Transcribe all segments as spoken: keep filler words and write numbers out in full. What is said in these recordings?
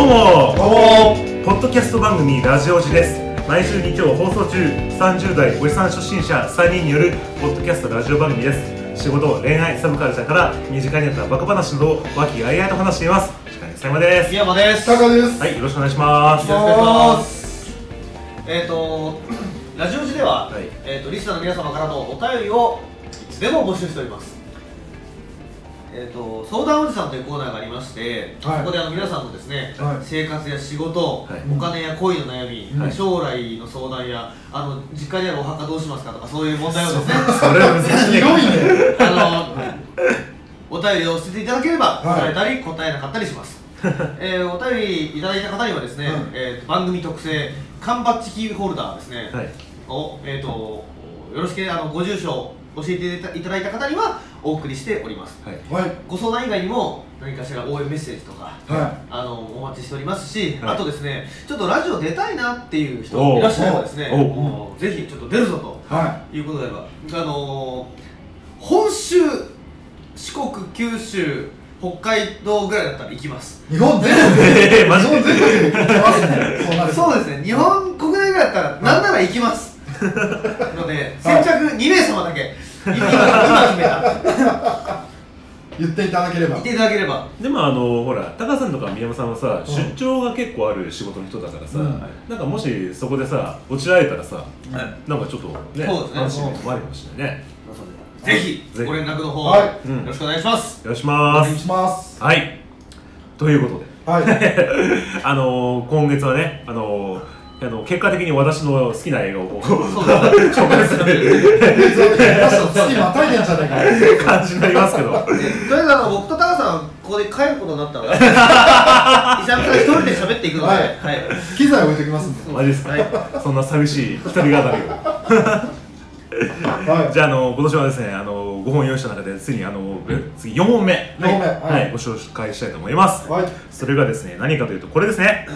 うもどうもポッドキャスト番組ラジオジです。毎週日曜放送中、さんじゅう代おじさん初心者さんにんによるポッドキャストラジオ番組です。仕事、恋愛、サブカルチャーから身近にあったバカ話などを和気あいあいと話しています。司会の佐山です。 宮山です。 タカです。 はい、よろしくお願いします。 よろしくお願いします。えっとラジオジでは、 はい、 えっとリスナーの皆様からのお便りをいつでも募集しております。えー、と相談おじさんというコーナーがありまして、はい、ここであの皆さんのですね、はい、生活や仕事、はい、お金や恋の悩み、はい、将来の相談やあの実家にあるお墓どうしますかとかそういう問題をですねそれ難しいねあのお便りを捨てていただければ答えたり、はい、答えなかったりします、えー、お便りいただいた方にはですね、はい、えー、と番組特製缶バッジキーホルダーですね、はい、を、えー、とよろしければあのご住所教えていただいた方にはお送りしております、はい、ご相談以外にも何かしら応援メッセージとか、はい、あのお待ちしておりますし、はい、あとですねちょっとラジオ出たいなっていう人いらっしゃればですねぜひちょっと出るぞと、はい、いうことであればあのー、本州四国九州北海道ぐらいだったら行きます。 日本全国で日本全国で行きますね。 そうですね、日本国内ぐらいだったらなんなら行きますので先着にめいさまだけ今決めた言っていただければ言っていただければ。 でもあのほらタカさんとか宮山さんはさ、うん、出張が結構ある仕事の人だからさ、うん、なんかもしそこでさ落ちられたらさ、うん、なんかちょっとね話もあるかもしれないね。 ぜひご連絡の方、はい、よろしくお願いします。 よろしくお願いします。 はい、ということで、はい、あのー、今月はね、あのー、あの結果的に私の好きな映画を紹介する月またいでんじゃないかって感じになりますけど、 とりあえずあの僕とタカさんここで帰ることになったので伊沢さん一人で喋っていくので、はいはい、 機材置いておきますんで。 マジですか、はい、そんな寂しい一人語りをはい、じゃあ、あの今年はですねあのごほん用意した中でついにあの次よんほんめ、 よんほんめ、 はいはい、ご紹介したいと思います、はい、それがですね何かというとこれですね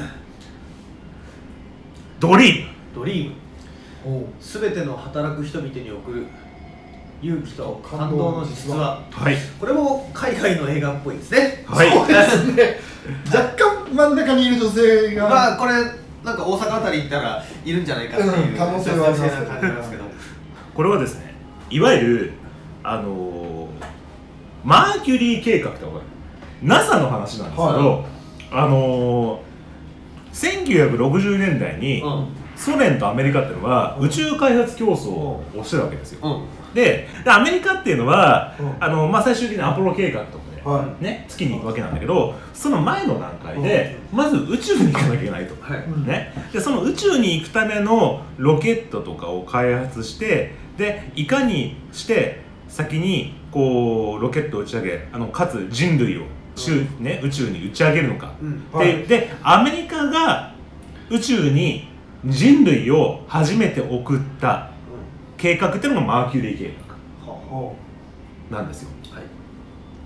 ドリームドリームすべての働く人々に送る勇気と感動の実話、はい、これも海外の映画っぽいですね。 はい、そうですね若干真ん中にいる女性がまあこれなんか大阪あたり行ったらいるんじゃないかっていう、 うん、可能性はあります感じますけどこれはですねいわゆるあのー、マーキュリー計画ってわかる ナサ の話なんですけど、はい、あのー、せんきゅうひゃくろくじゅうねんだいに、うん、ソ連とアメリカっていうのは宇宙開発競争をしてるわけですよ、うん、でアメリカっていうのは、うん、あのまあ、最終的にアポロ計画とかで、はいね、月に行くわけなんだけどその前の段階で、うん、まず宇宙に行かなきゃいけないと、はいね、でその宇宙に行くためのロケットとかを開発してでいかにして先にこうロケットを打ち上げあのかつ人類を宇、ね、宇宙に打ち上げるのか、うんはい、で, でアメリカが宇宙に人類を初めて送った計画っていうのがマーキュリー計画なんですよ、はい、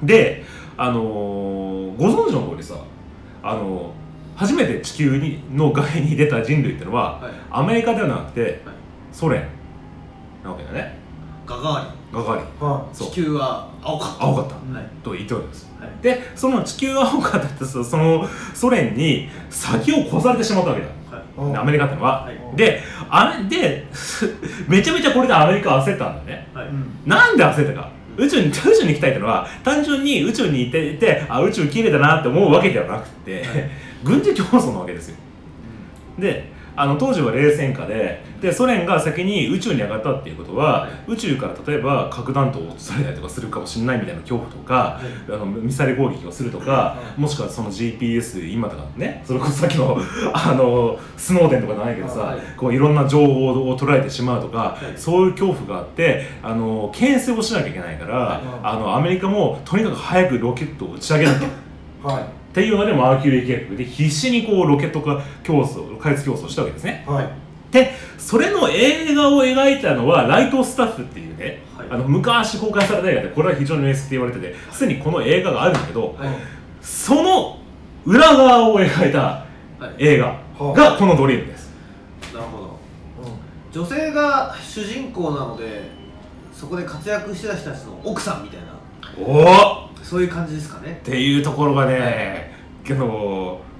で、あのー、ご存知の通りさ、あのー、初めて地球にの外に出た人類っていうのは、はい、アメリカではなくて、はい、ソ連なわけだね。 ガガーリンガガーリン、 はい、地球は青かった青かった、はい、と言っております、はい、でその地球は青かったってそのソ連に先を越されてしまったわけだ、はい、アメリカってのは、はい、であれでめちゃめちゃこれでアメリカは焦ったんだよね、はい、なんで焦ったか宇宙に宇宙に行きたいってのは単純に宇宙に行っていてあ宇宙綺麗だなって思うわけではなくて、はい、軍事競争なわけですよ、うん、であの当時は冷戦下で、でソ連が先に宇宙に上がったっていうことは、はい、宇宙から例えば核弾頭を落とされたりとかするかもしれないみたいな恐怖とか、はい、あのミサイル攻撃をするとか、はい、もしくはその ジーピーエス 今とかねそれこそさっきのあのスノーデンとかじゃないけどさ、はい、こういろんな情報を捉えてしまうとか、はい、そういう恐怖があってあの牽制をしなきゃいけないから、はい、あのアメリカもとにかく早くロケットを打ち上げなきゃ。はいっていうのでマーキュリー計画で必死にこうロケット化競争開発競争したわけですね、はい、でそれの映画を描いたのはライトスタッフっていうね、はい、あの昔公開された映画でこれは非常に名作って言われててすでにこの映画があるんだけど、はい、その裏側を描いた映画がこのドリームです、 はい、なるほど、うん、女性が主人公なのでそこで活躍してた人たちの奥さんみたいなおそういう感じですかねっていうところがね、はい、けど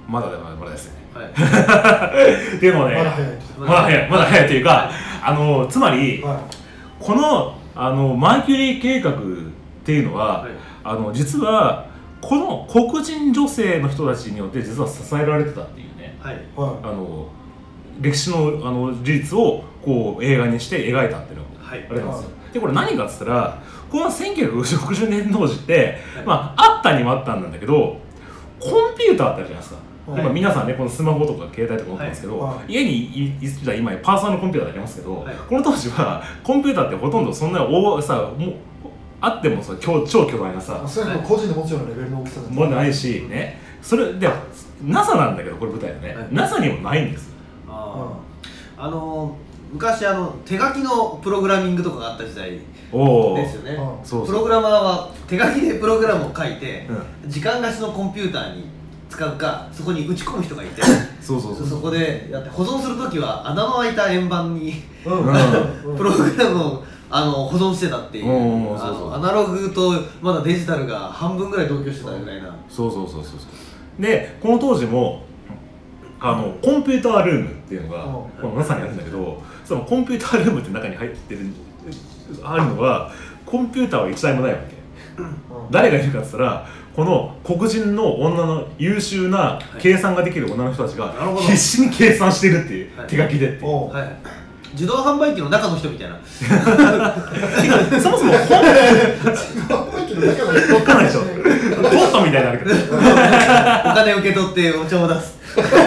まだまだまだですね。 はいでもね、 まだ早いと。 まだ早い、まだ早いというか、あのつまり、 はこのあのマーキュリー計画っていうのは、 はいあの実はこの黒人女性の人たちによって実は支えられてたっていうね、 はいい。はあの歴史のあの事実をこう映画にして描いたっていうのがはいあれなんですよ。でこれ何かっつったら、このせんきゅうひゃくろくじゅうねん当時って、まああったにもあったんだけど、コンピューターってあるじゃないですか。 はい今皆さんね、このスマホとか携帯とか持ってますけど、 はいはい家にいいつ今パーソナルコンピューターありますけど、 はいこの当時はコンピューターってほとんどそんな大さもうあってもさ超超巨大なさい。それは個人で持つようなレベルの大きさだものないしね、それで ナサ なんだけど、これ舞台でね、 はいナサ にもないんです。 あーあの昔あの手書きのプログラミングとかがあった時代おお、 ですよね。 うんそうそうプログラマーは手書きでプログラムを書いて、 う時間貸しのコンピューターに使うか、そこに打ち込む人がいてそうそうそうそこでやって保存するときは穴の開いた円盤にうん。 うんうんプログラムをあの保存してたっていう、 うんあそうそうのアナログとまだデジタルが半分ぐらい同居してたぐらいな。 そうそうそうそうそうでこの当時もあのコンピュータールームっていうのがうんこの ナサ にあるんだけど、そのコンピュータールームって中に入ってるあるのはコンピューターはいちだいもないわけ。誰がいるかって言ったら、この黒人の女の優秀な計算ができる女の人たちがなるほど必死に計算してるっていう、 はい手書きでっていう、 おうはい、自動販売機の中の人みたいなそもそも本販売機の中の人わかんないでしょコットみたいになるけどお金受け取ってお茶を出す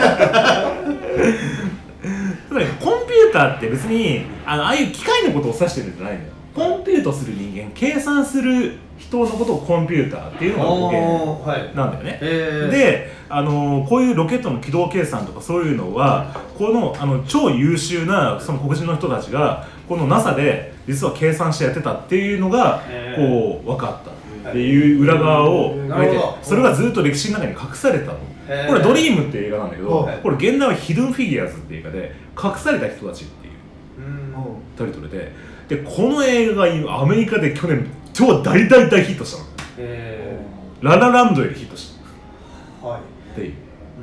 つまりコンピューターって別にあのああいう機械のことを指してるんじゃないんだよ。コンピュートする人間、計算する人のことをコンピューターっていうのが語源はいなんだよね。 えー、 で、あのーこういうロケットの軌道計算とかそういうのはこのあの超優秀なその黒人の人たちがこの ナサ で実は計算してやってたっていうのがへーこう分かったっていう裏側をへー書いて、 なるほどそれがずっと歴史の中に隠されたの。 へーこれ「ドリーム」っていう映画なんだけど、 はいこれ現代は「ヒドゥンフィギュアーズ」っていう映画で隠された人たちっていううんタイトルで、でこの映画が今アメリカで去年超大大大ヒットしたの。 えララランドよりヒットしたー、はい、 っていううん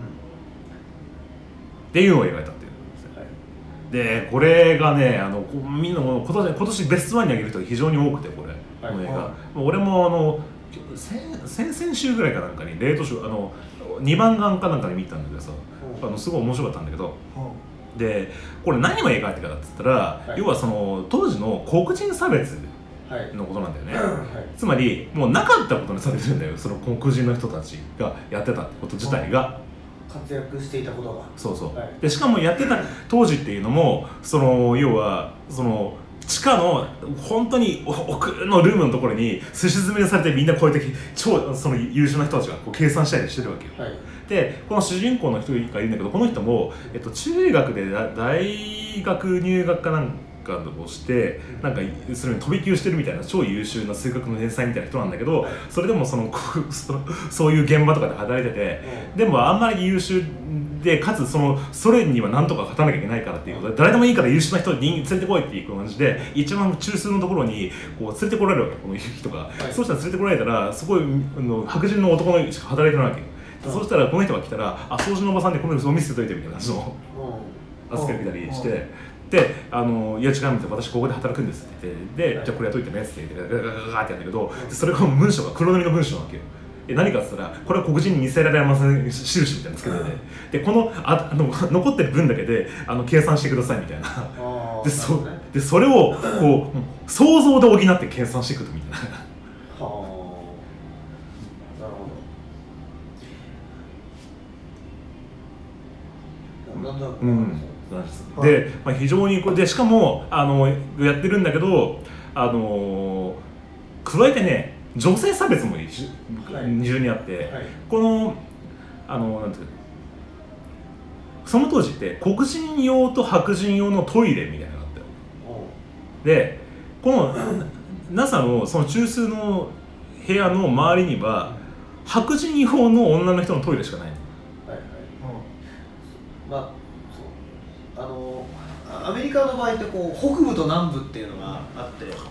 っていうのを描いたっていうんですね。 はいでこれがね、あのこみんなも今年今年ベストワンに上げる人が非常に多くて、これ、 はいこの映画、 はいもう俺もあの先先々週ぐらいかなんかにレートショーあのにばんがんかなんかで見たんだけどさ、あのすごい面白かったんだけど、でこれ何を描いてたかって言ったら、 はい要はその当時の黒人差別はいのことなんだよね、 はいつまりもうなかったことにされてるんだよ、その黒人の人たちがやってたってこと自体が。 活躍していたことがそうそう、 はいでしかもやってた当時っていうのもその要はその地下の本当に奥のルームのところにすし詰めされてみんなこうやって超その優秀な人たちがこう計算したりしてるわけよ。 はいでこの主人公の人がいるんだけど、この人も、えっと、中学でだ大学入学かなんかをしてなんかそれに飛び級してるみたいな超優秀な数学の天才みたいな人なんだけど、それでもそのこそのそういう現場とかで働いてて、でもあんまり優秀でかつそのソ連には何とか勝たなきゃいけないからっていうことで、誰でもいいから優秀な人に連れてこいっていう感じで一番中枢のところにこう連れてこられるわけ、この人が、 いそうしたら連れてこられたらすごいあの白人の男の人しか働いてないわけよ。でそうしたらこの人が来たら「あ掃除のおばさんでこの人を見せておいて」みたいなのを預けてきたりして、で「あのいや違うんですよ、私ここで働くんです」って言って「でじゃあこれやっといてね」って言ってガガガガガってやったけど、でそれが文章が黒塗りの文章なわけよ。え何かって言ったらこれは黒人に見せられません印みたいなのつけてて、でこのああの残ってる分だけであの計算してくださいみたいな。 あーでそなるほどねでそれをこう想像で補って計算していくみたいな。 はあなるほどなんだうんで、まあ、非常にこれでしかもあのやってるんだけど、あの加えてね女性差別も一緒はい二重にあって、 はいこのあのなんていうかその当時って黒人用と白人用のトイレみたいなのがあったよ。 おでこの ナサ のその中枢の部屋の周りには白人用の女の人のトイレしかないの。 はいはいまあそうあのアメリカの場合ってこう北部と南部っていうのがあって、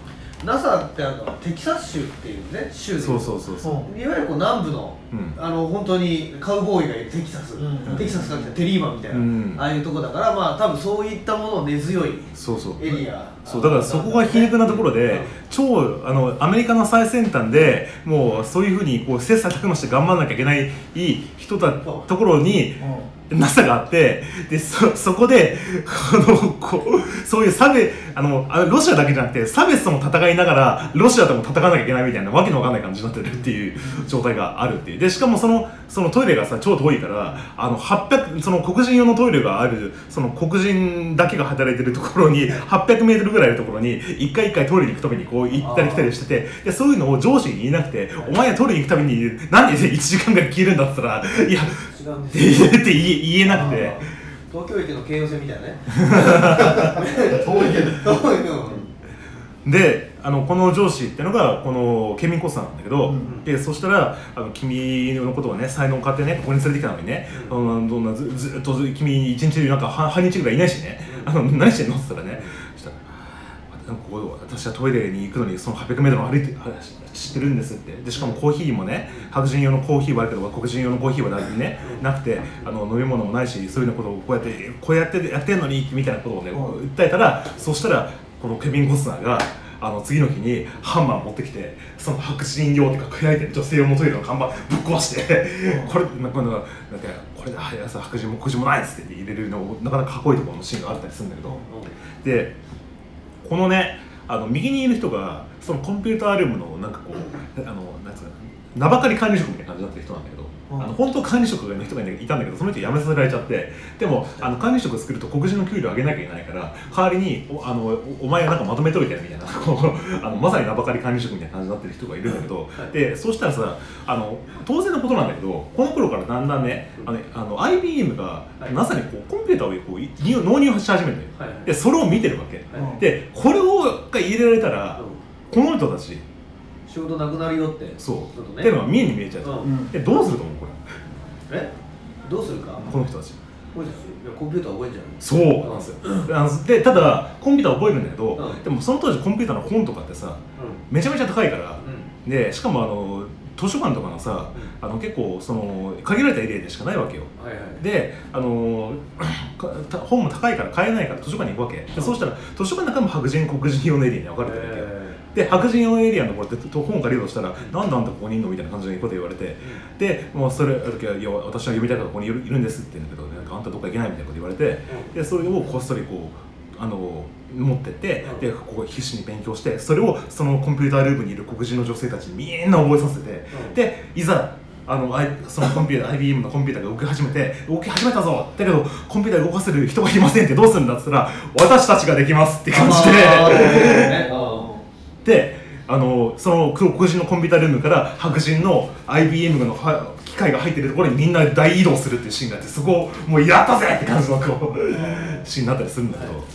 ナサ ってあのテキサス州っていうね州で、 そうそうそうそういわゆるこう南部の、うん、あの本当にカウボーイがいるテキサス、うん、テキサスから来たテリーマンみたいな、うん、ああいうとこだからまあ多分そういったもの根強いエリア。 そうだからそこが皮肉なところで、うん、超あのアメリカの最先端でもうそういうふうにこう切磋琢磨して頑張らなきゃいけない人だところに、うん、ナサ があって、で そ, そこでこのこうそういう差別あのロシアだけじゃなくて差別とも戦いながらロシアとも戦わなきゃいけないみたいなわけのわかんない感じになってるっていう状態があるっていう。でしかもそのそのトイレがさ超遠いからあのはっぴゃくその黒人用のトイレがあるその黒人だけが働いてるところにはっぴゃくメートルぐらいのところに一回一回トイレに行くためにこう行ったり来たりしてて、でそういうのを上司に言えなくて、お前はトイレに行くためになんでいちじかんぐらい消えるんだって言ったら、いや違うんですって言えなくて、 東京駅の京葉線みたいなね遠いけど遠いのであのこの上司っていうのがこのケビン・コスターなんだけど、うん、でそしたらあの君のことをね才能を買ってねここに連れてきたのにね、うん、どんな ず, ずっと君一日なんか半日ぐらいいないしね、うん、あの何してんのって言ったらね、うん、したらなんかこう私はトイレに行くのにそのはっぴゃくメートル歩いて知ってるんですって。でしかもコーヒーもね白人用のコーヒーはあるけど黒人用のコーヒーはねなくてあの飲み物もないしそういうのことをこうやってこうやってやってんのにみたいなことをね、うん、訴えたら、そしたらこのケビン・コスナーがあの次の日にハンマー持ってきてその白人用っていうか開いてる女性用のトイレの看板ぶっ壊してこれなんかなんかこれで白人も黒人もないっつって入れるのなかなかかっこいいところのシーンがあったりするんだけど、でこのねあの右にいる人がそのコンピュータールームのなんかこうあのなんつうか名ばかり管理職みたいな感じになってる人なんだけど、うん、あの本当は管理職の人がいたんだけどその人辞めさせられちゃって、でもあの管理職作ると黒人の給料上げなきゃいけないから代わりに お, あの お, お前はなんかまとめといてみたいなあのまさに名ばかり管理職みたいな感じになってる人がいるんだけど、はい、でそうしたらさあの当然のことなんだけどこの頃からだんだんねあのあの アイビーエム が ナサ にこうコンピューターをこう納入し始めて、はい、でそれを見てるわけ、はい、でこれをが入れられたら、うん、この人たち仕事なくなるよってそう、ね、っていうのが見えに見えちゃう、うん、でどうすると思うこれえどうするかこの人たちコンピューター覚えんじゃないそうなんですよ、うん、あのでただコンピューター覚えるんだけど、うん、でもその当時コンピューターの本とかってさ、うん、めちゃめちゃ高いから、うん、でしかもあの図書館とかのさ、うん、あの結構その限られたエリアでしかないわけよ、はいはい、であの本も高いから買えないから図書館に行くわけで、そうしたら図書館の中も白人黒人用のエリアに分かれてるわけよ、で白人用エリアのところで本借りるとしたら、うん、なんであんたここにいるのみたいな感じのこと言われて、うん、でもうそれある時はいや私は読みたいからここにいるいるんですって言うんだけど、なんかあんたどっか行けないみたいなこと言われて、うん、でそれをこっそりこうあの持ってって、うん、でここ必死に勉強してそれをそのコンピュータールームにいる黒人の女性たちにみんな覚えさせて、うん、でいざあのそのコンピューター アイビーエム のコンピューターが動き始めて動き始めたぞだけどコンピューター動かせる人がいませんってどうするんだって言ったら私たちができますって感じでであのその黒人のコンピュータールームから白人の アイビーエム の機械が入ってるところにみんな大移動するっていうシーンがあって、そこをもうやったぜって感じのこうシーンになったりするんだけど、はい、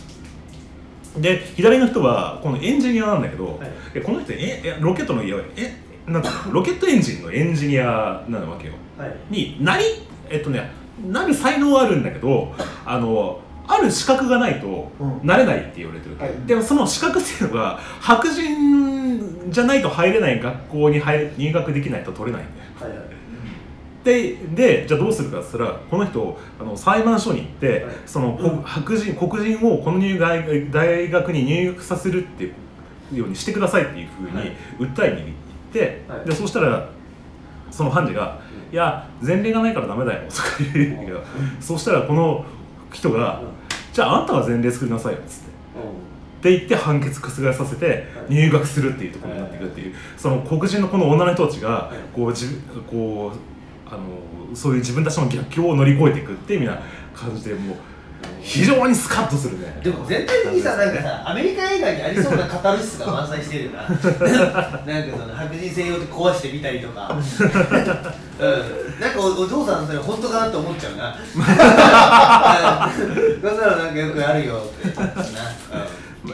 で左の人はこのエンジニアなんだけど、はい、この人えロケットのえなんかロケットエンジンのエンジニアなわけよ、はい、になりえっとねなる才能はあるんだけどあのある資格がないとなれないって言われてる、うんはい、でもその資格っていうのが白人じゃないと入れない学校に入入学できないと取れないんだよ、はいはい、で, でじゃあどうするかって言ったらこの人あの裁判所に行って、はい、その、うん、白人黒人をこの入学大学に入学させるっていうようにしてくださいっていうふうに訴えに行って、はい、でそうしたらその判事が、うん、いや前例がないからダメだよとか言うんだけど、うん、そうしたらこの人が、うん、じゃああんたが前例作りなさいよっつって、うん、って言って判決覆させて入学するっていうところになっていくっていう、その黒人のこの女の人たちがこう自こうあのそういう自分たちの逆境を乗り越えていくっていうような感じでもう非常にスカッとするね。 でも全体的にさなんかさアメリカ映画にありそうなカタルシスが満載してるよななんかその白人専用で壊してみたりとか、うん、なんか お, お父さんそれ本当かなって思っちゃうなそしたらなんかよくあるよってな、 うん、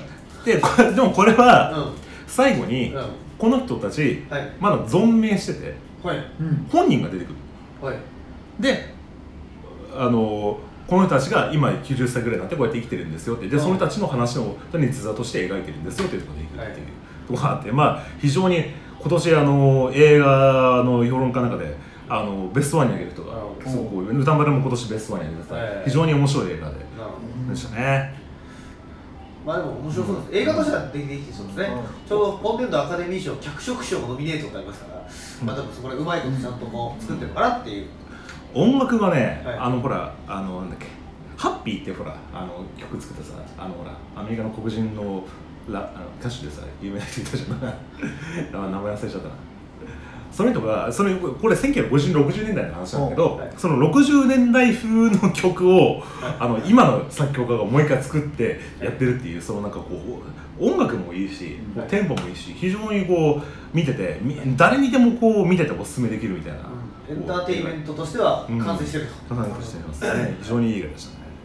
で, これでもこれは、うん、最後に、うん、この人たち、はい、まだ存命してて、はい、本人が出てくる、はい、であのこの人たちが今きゅうじゅっさいぐらいになってこうやって生きてるんですよってでその人たちの話の実話として描いてるんですよっていうところでいくっていう、はい、 とかあって、まあ非常に今年あの映画の評論家の中であのベストワンに挙げる人がすごく歌丸も今年ベストワンに挙げてた、えー、非常に面白い映画ででしたね。 まあでも面白そうです、うん、映画としてはできてそうですね、うん、ちょうど本年度アカデミー賞脚色賞ノミネートってありますから、うん、まあ多分そこでうまいことちゃんとこう作ってるのかなっていう。 音楽がね、はい、あのほらあのなんだっけハッピーってほらあの曲作ってさ、あのほらアメリカの黒人のラあの歌手でさ有名な人いたじゃん名前忘れちゃったな。その人がそれこれせんきゅうひゃくごじゅう、ろくじゅうねんだいの話なんだけど、はい、そのろくじゅうねんだい風の曲を、はい、あの今の作曲家がもう一回作ってやってるっていう、そのなんかこう音楽もいいし、はい、テンポもいいし、非常にこう見てて誰にでもこう見てておすすめできるみたいな、 うん、エンターテインメントとしては完成してると、 うん、完成してますね。非常にいい映画でしたね。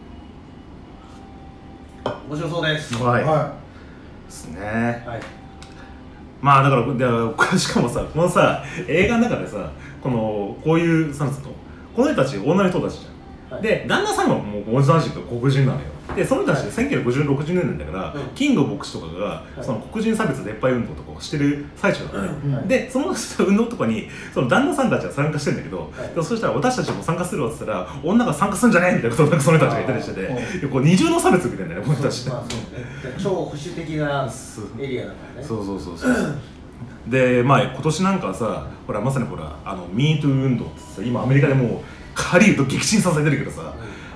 面白そうです。 はい、はい、ですね。はい、まあだからでしかもさ、このさ映画の中でさ、このこういうさんつうのこの人たち女の人たちじゃん、はい、で旦那さんはもう同じく黒人なのよ。でその人たちでせんきゅうひゃくごじゅう、ろくじゅうねんだいだから、うん、キング牧師とかが、はい、その黒人差別撤廃運動とかをしてる最中なのね、うんはい、でその運動とかにその旦那さんたちは参加してるんだけど、はい、でそしたら私たちも参加するわって言ったら女が参加するんじゃねえみたいなことをなんかその人たちが言ったりしてて、こう二重の差別みたいなね、この人たちって、まあそうね、 超保守的なエリアだからね。 そうそうそうそうで、まあ今年なんかさ、ほらまさにほらあの ミートゥー 運動ってさ、今アメリカでもうハリウッド撃沈させてるけどさ、うん、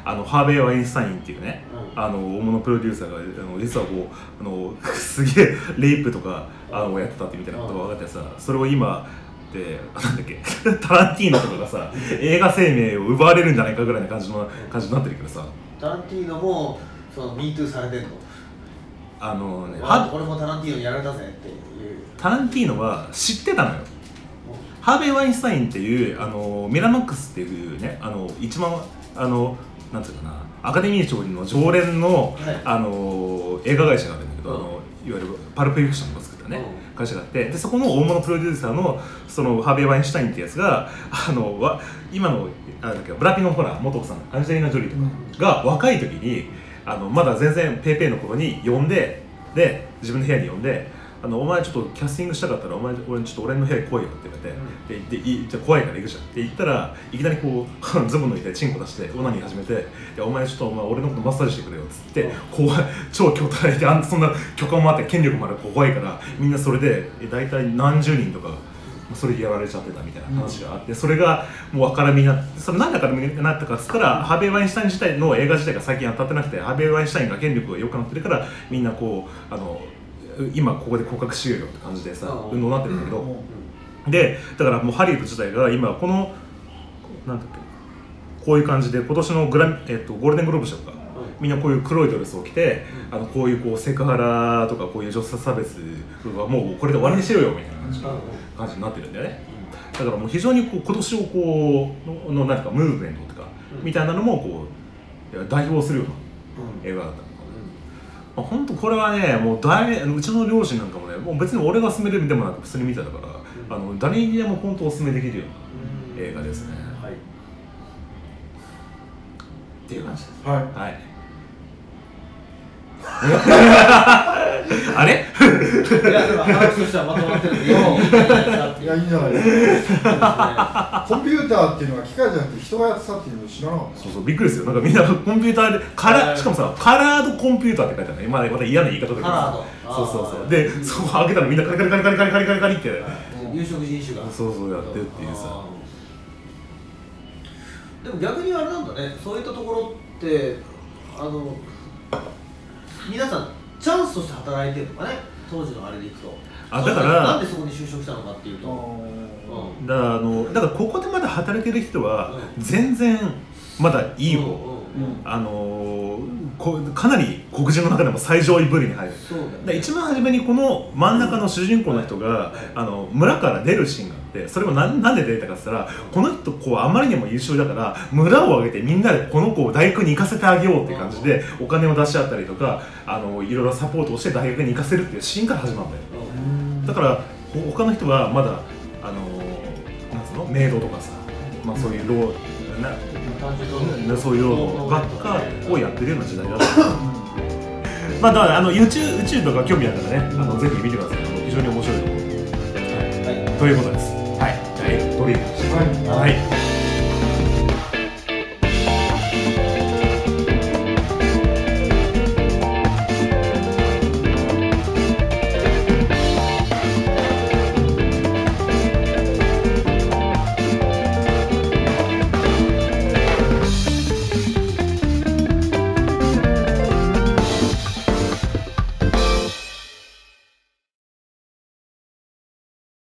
あのハーベイ・ワインスタインっていうね、うん、あの大物プロデューサーがあの実はこうあのすげえレイプとかあのやってたってみたいなことが分かってさ、それを今でなんだっけタランティーノとかがさ映画生命を奪われるんじゃないかぐらいな感じの感じになってるけどさ、 タランティーノもその ミートゥー されてるの？ あのね、 俺もタランティーノにやられたぜっていう。 タランティーノは知ってたのよ。ハーベイ・ワインスタインっていうあのミラノックスっていうね、あの一番あのなんていうかな、アカデミー賞の常連の、はい、あの映画会社があるんだけど、うん、あのいわゆるパルプフィクションを作ったね、うん、会社があって、でそこの大物プロデューサーのそのハーベイ・ワインスタインってやつがあのわ今のあだっけブラピのほら元奥さんアンジェリーナ・ジョリーとかが若い時にあのまだ全然ペーペーの頃に呼んで、で自分の部屋に呼んで、あのお前ちょっとキャスティングしたかったらお前俺ちょっと俺の部屋に来いよって言われて、うん、ででいじゃ怖いから行くじゃんって言ったら、いきなりこうズボンの中でチンコ出してオナニー始めて、いやお前ちょっとお前俺のことマッサージしてくれよっつって、うん、怖い超巨体であんそんな許可もあって権力もある怖いから、みんなそれで大体何十人とかそれでやられちゃってたみたいな話があって、うん、それがもう明るみになって、それ何で明るみになったかっつったら、ハーベイ・ワインスタイン自体の映画自体が最近当たってなくて、ハーベイ・ワインスタインが権力が良くなってるからみんなこうあの今ここで告白しようよって感じでさ運動になってるんだけど、うん、でだからもうハリウッド自体が今このなんだっけこういう感じで今年のグラ、えっと、ゴールデングローブ賞とか、うん、みんなこういう黒いドレスを着て、うん、あのこういうこうセクハラとかこういう女性差別はもうこれで終わりにしようよみたいな感じ、うん、感じになってるんだよね、うん、だからもう非常にこう今年をこう の, のなんかムーブメントとか、うん、みたいなのもこう代表するような映画だった。まあ、本当これはね、もう誰うちの両親なんかもね、もう別に俺が勧めるでもなく普通に見てたから、うん、あの誰にでも本当お勧めできるような映画ですね。はい、っていう感じです。はい。はい、あれ？ いやでも話としてはまとまってるんで、いやいいんじゃないですか。コンピューターっていうのは機械じゃなくて人がやってたっていうのを知らなかった。 そうそうびっくりですよ。なんかみんなコンピューターでカラーしかもさカラードコンピューターって書いてあるね。まあまた嫌な言い方だけどさ。そうそうそう。でそう開けたらみんなカリカリカリカリカリカリカリカリって有色人種がそうそうやってるっていうさ。 でも逆にあれなんだね。そういったところってあの皆さんチャンスとして働いてるのかね、当時のあれでいくと。 あだからなんでそこに就職したのかっていうと、 うん、だからあのだからここでまだ働いてる人は全然まだいい方、うんうんうん、あのこかなり黒人の中でも最上位部類に入る。そうだね、で一番初めにこの真ん中の主人公の人が、うん、あの村から出るシーンがあって、それも何なんで出たかって言ったら、この人こうあまりにも優秀だから村を挙げてみんなでこの子を大学に行かせてあげようっていう感じでお金を出し合ったりとか、あのいろいろサポートをして大学に行かせるっていうシーンから始まるんだよ。だから他の人はまだあのなんつうのメイドとかさ、まあそういう労なそういう労働ばっかをやってるような時代だった。まあだからあの宇宙宇宙とか興味あったらね、あのぜひ見てください。非常に面白いと思う、はい、はい、ということです。はい、じゃあドリルでした。 はい、 はい。